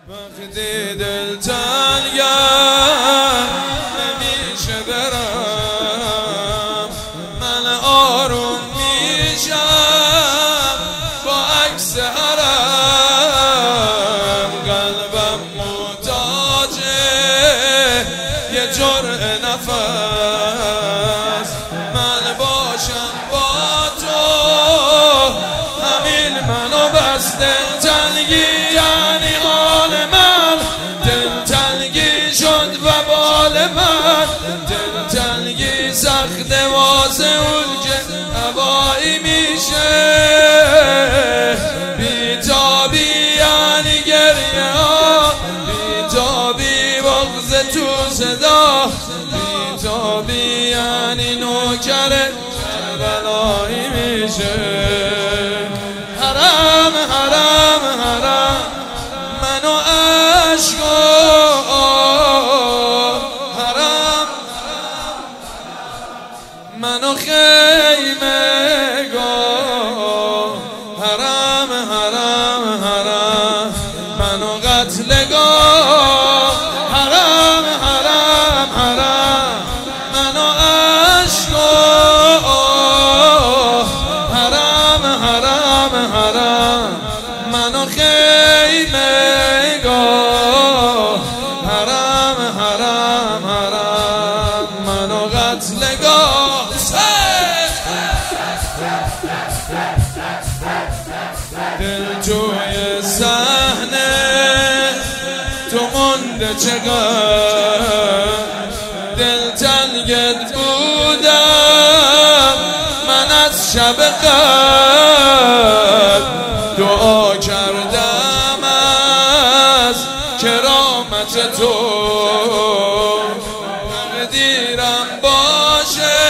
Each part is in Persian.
وقتی دل تنگم نمیشه برم، من آروم میشم با عکس حرم. قلبم محتاجه یه جرعه نفس، من باشم با تو همین منو بس. دلتنگی یعنی حال من، دلتنگی شد وبال من. دلتنگی سخت واسه اون که هوایی میشه، بیتابی یعنی گریه ها، بیتابی بغض تو صدا، بیتابی یعنی نوکر بلایی میشه. حرام حرام حرام منو عشقا، حرام منو خیمه گا، حرام حرام حرام منو قتل گا، حرام حرام حرام منو عشقا، حرام حرام حرام منو خیمه گا، حرام حرام حرام منو قتل گا. دل توی صحنه تو مونده چقدر، دل تنگت بودم من از شب قدر، دعا کردم از کرامت تو تقدیرم باشه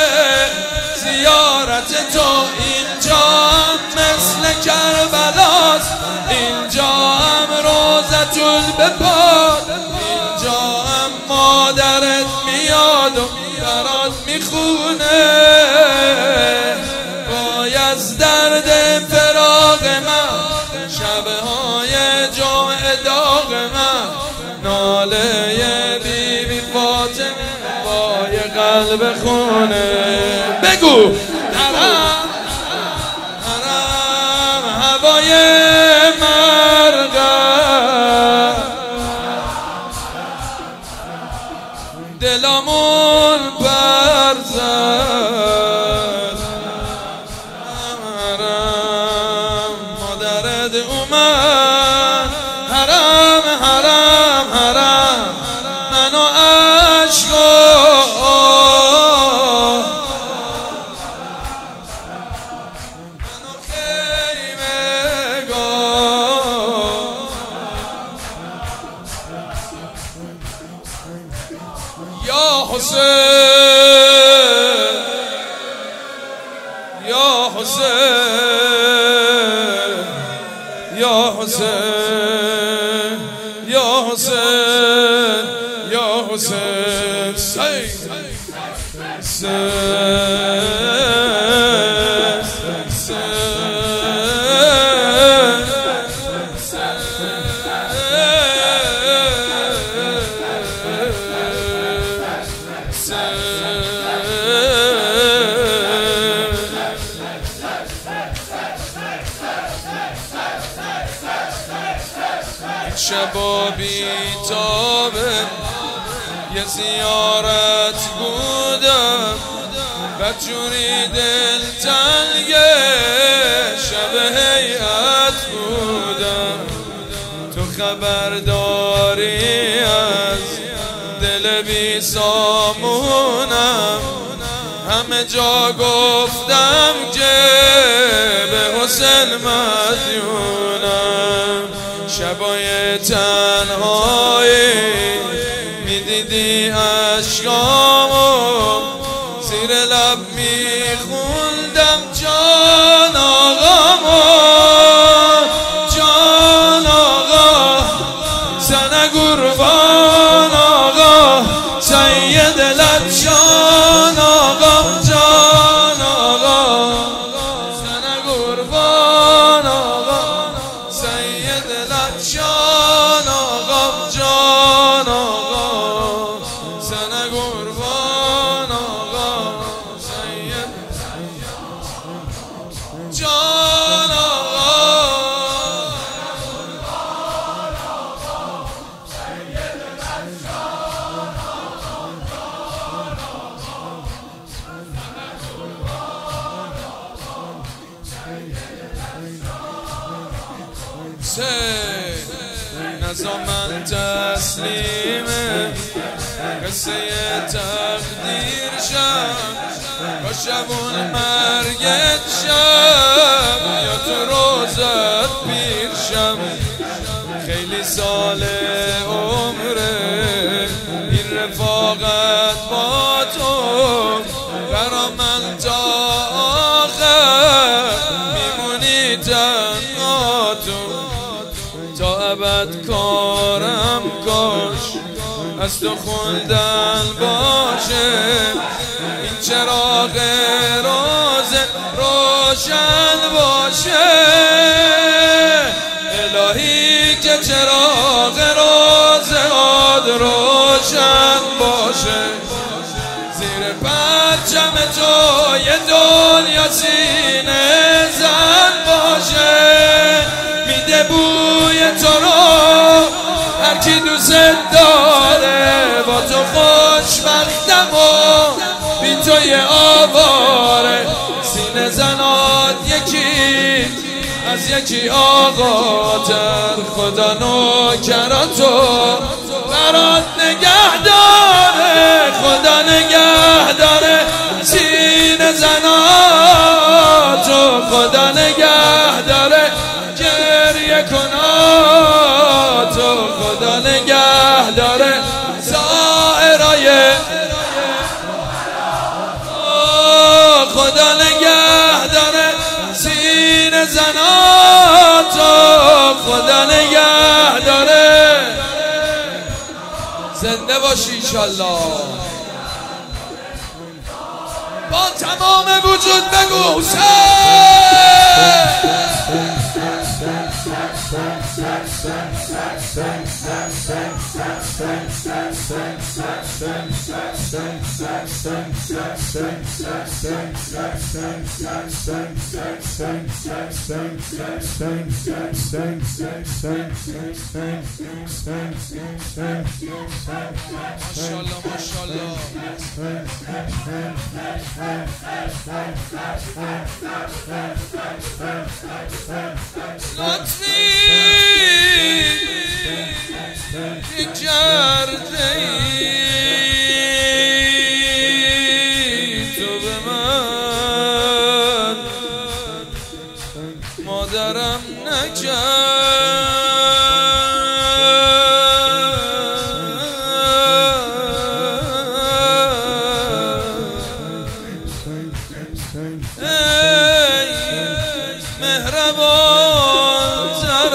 زیارت تو. اینجا هم مثل کربلاست، اینجا هم روضةالبپاد، اینجا هم مادرت میاد و برات میخونه باید درد فراق من، شبهای جمعه داغ من، ناله بی بی فاطمه با یه قلب خونه. بگو حرام حرام هوای مرغم، دلمون برزد، حرام مادرت اومد، حرام حرام حرام منو عشقا، منو خیمه گا. یا حسین یا حسین یا حسین یا حسین یا حسین شبا بیتابه یه زیارت بودم، بدجوری دل تنگه شب هیئت بودم. تو خبرداری از دل بی سامونم، همه جا گفتم که به حسین مدیونم. شبای تنهایی میدیدی عشقامو، زیر لب میخوندم جان آقامو، جان آقا زن قربان آقا، سید لب جان آقا، جان آقا زن قربان آقا، سید لب جان نزا من تسلیمه قصه تقدیر شم با شبون مرگت شم یا تو روزت پیر شم خیلی سال عمره این رفاقت با تو برا من تا آخر میمونی تنها تو تا ابد کارم کاش از تو خوندن باشه این چراغ روز روشن باشه الهی که چراغ روزگار روشن باشه زیر پرچم تو یه دنیا سینه زن باشه میده بوی تو رو هر کی دوست داره با تو خوشبختم و بی تو یه آواره سینه زنات یکی از یکی آقاتر خدا نوکراتو برات نگه داره خدا نگه داره سینه زناتو خدا نگه داره گریه کناتو خدا نگه داره زائرای خدا نگه داره سینه زناتو خدا نگه داره زنده باشی انشالله با تمام وجود بگو ماشاءالله ماشاءالله لطفی کرده ای تو به من مادرم مهربان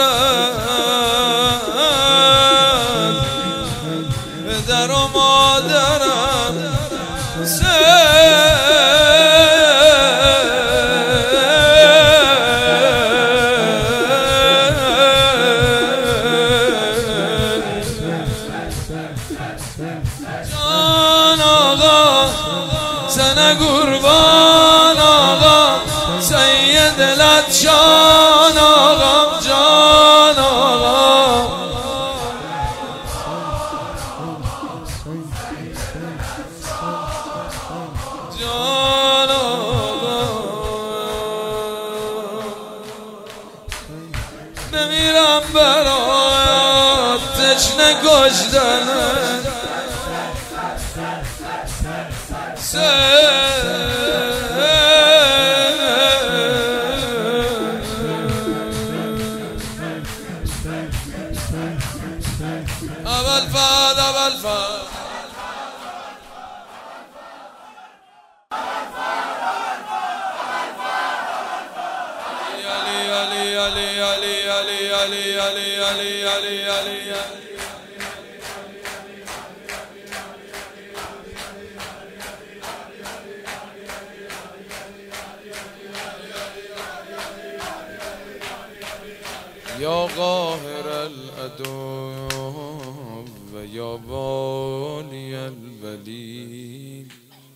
ترم پدر و مادرم جان آقا سنه قربان آقا سید دلت جان آقا جان آقا جان آقا بمیرم برات تشنه کشتنه اول فاد اول فاد علی علی علی علی علی علی علی علی علی علی یا قاهر العدو و یا والی الولی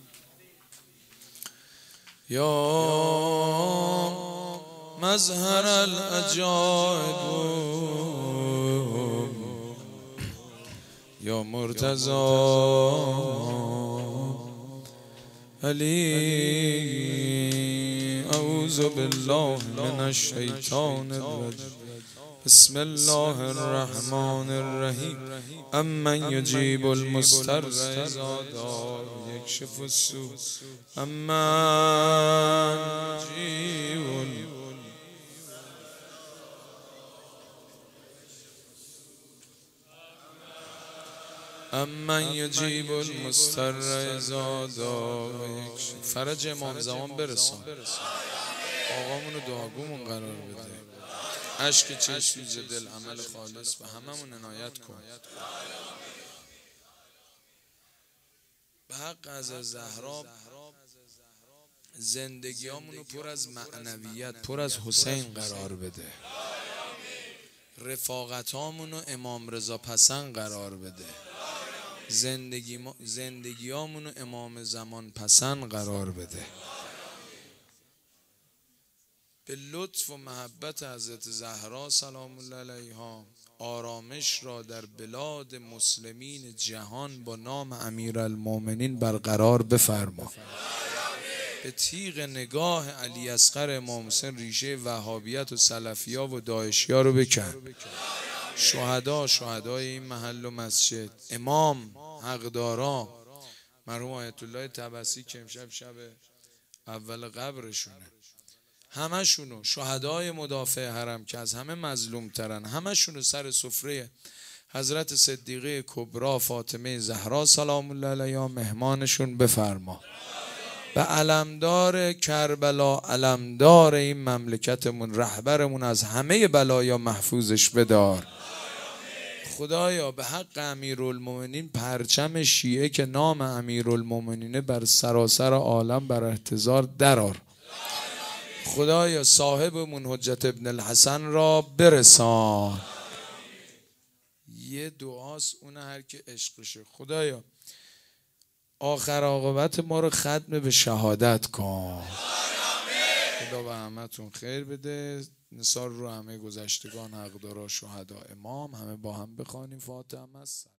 یا مظهر العجائب یا مرتضی علی اعوذ بالله من الشیطان الرجیم بسم الله الرحمن الرحیم امن یجیب المضطر اذا دعا یکشف السوء امن یجیب المضطر اذا دعا فرج امام زمان برسان. آقامونو دعاگومون قرار بده. عشق چشم دل عمل خالص به هممون عنایت کن. به حق از زهرا زندگیامونو پر از معنویت، پر از حسین قرار بده. رفاقتامونو امام رضا پسند قرار بده. زندگیامونو امام زمان پسند قرار بده. به لطف و محبت حضرت زهرا سلام الله علیها آرامش را در بلاد مسلمین جهان با نام امیرالمومنین برقرار بفرما. به تیغ نگاه علی اصغر امام حسین ریشه وهابیت و سلفیا و داعشیا رو بکن. شهدای این محل و مسجد، امام، حقدارا، مرحوم آیت الله طبسی که امشب شب اول قبرشونه، همشونو، شهدای مدافع حرم که از همه مظلوم ترن، همشونو سر سفره حضرت صدیقه کبرا فاطمه زهرا سلام الله علیها مهمانشون بفرما. به علمدار کربلا، علمدار این مملکتمون، رهبرمون از همه بلایا محفوظش بدار. خدایا به حق امیرالمومنین پرچم شیعه که نام امیرالمومنینه بر سراسر عالم بر احتضار درار. خدایا صاحبمون حجت ابن الحسن را برسان. یه دعاست اون هر که عشقشه. خدایا آخر عاقبت ما رو ختم به شهادت کن. خدا به همتون خیر بده. نثار رو همه گذشتگان، حقدارا، شهدا، امام، همه با هم بخوانیم فاتحه.